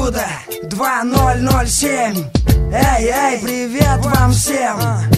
чудо 2007. Эй, привет вам всем.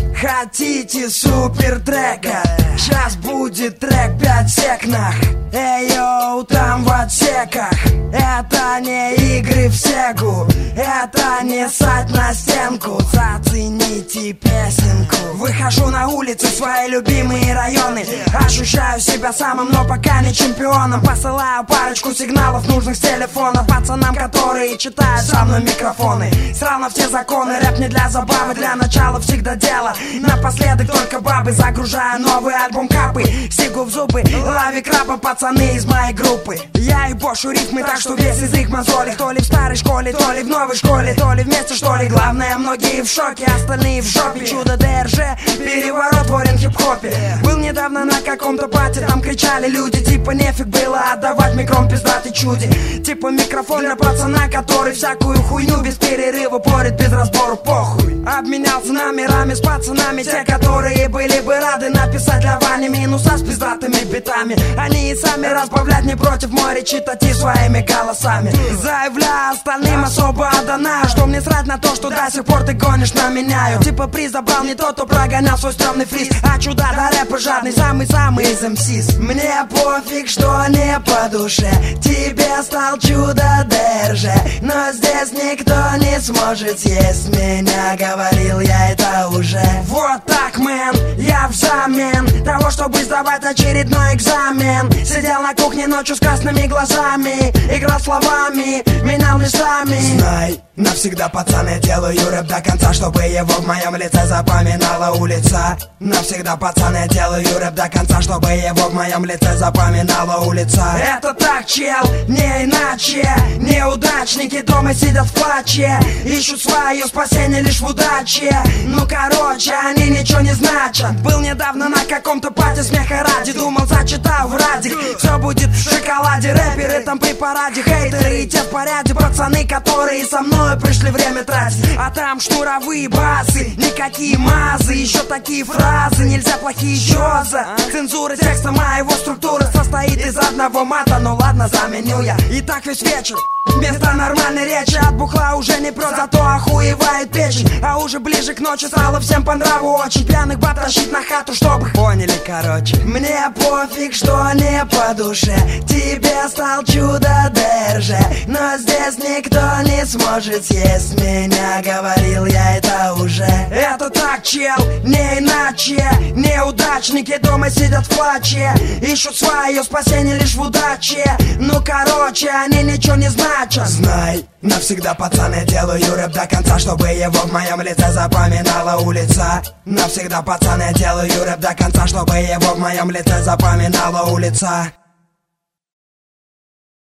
Хотите супер трека? Сейчас будет трек 5 секнах. Эй, йоу, там в отсеках. Это не игры в сегу, это не ссать на стенку. Зацените песенку. Выхожу на улицы, в свои любимые районы. Ощущаю себя самым, но пока не чемпионом. Посылаю парочку сигналов нужных с телефонов пацанам, которые читают со мной микрофоны. Сравнив все законы, рэп не для забавы, для начала всегда дело. Напоследок только бабы, загружаю новый альбом Капы. Сигу в зубы, лови краба, пацаны из моей группы. Я и бошу рифмы, так что весь язык мозолит. То ли в старой школе, то ли в новой школе, то ли вместе, что ли. Главное, многие в шоке, остальные в жопе. Чудо ДРЖ, переворот ворен хип-хопе. Был недавно на каком-то пати, там кричали люди, типа нефиг было отдавать микрон пиздатый чуди. Типа микрофон для пацана, который всякую хуйню без перерыва порит, без разбору, похуй. Обменялся номерами с пацанами, те, которые были бы рады написать для Вани минуса с пиздатыми битами. Они и сами разбавлять не против, мой речитатив своими голосами. Заявляю остальным особо отдана, что мне срать на то, что до сих пор ты гонишь на меня. Типа приз забрал не тот, кто прогонял свой стрёмный фриз, а чудо до рэпа жадный, самый-самый из МСИС. Мне пофиг, что не по душе, тебе стал чудо ДРЖ, но здесь никто не сможет съесть меня, говорил я это уже. Вот так, мэн, я взамен того, чтобы сдавать очередной экзамен, сидел на кухне ночью с красными глазами, играл словами, менял местами. Знай, навсегда, пацан, я делаю рэп до конца, чтобы его в моем лице запоминала улица. Навсегда, пацан, я делаю рэп до конца, чтобы его в моем лице запоминала улица. Это так, чел, не иначе. Неудачники дома сидят в плаче, ищут свое спасение лишь в удаче. Ну короче, они ничего не значат. Был недавно на каком-то пати, смеха ради, думал, зачитал в радик, все будет в шоколаде. Рэперы там при параде, хейтеры и те в порядке, пацаны, которые со мной пришли время тратить. А там шнуровые басы, никакие мазы, еще такие фразы, нельзя плохие чёза. Цензура текста моего структуры состоит из одного мата, ну ладно, заменю я. И так весь вечер вместо нормальной речи от бухла уже не про, зато охуевает печень. А уже ближе к ночи стало всем по нраву очень пьяных баб тащить на хату, чтобы поняли, короче. Мне пофиг, что не по душе, тебе стал чудо ДРЖ, но здесь никто не сможет съесть меня, говорил я это уже. Это так, чел, не иначе. Неудачники дома сидят в плаче, ищут свое спасение лишь в удаче. Ну короче, они ничего не значат. Знай, навсегда, пацан, я делаю рэп до конца, чтобы его в моем лице запоминала улица. Навсегда, пацан, я делаю рэп до конца, чтобы его в моем лице запоминала улица.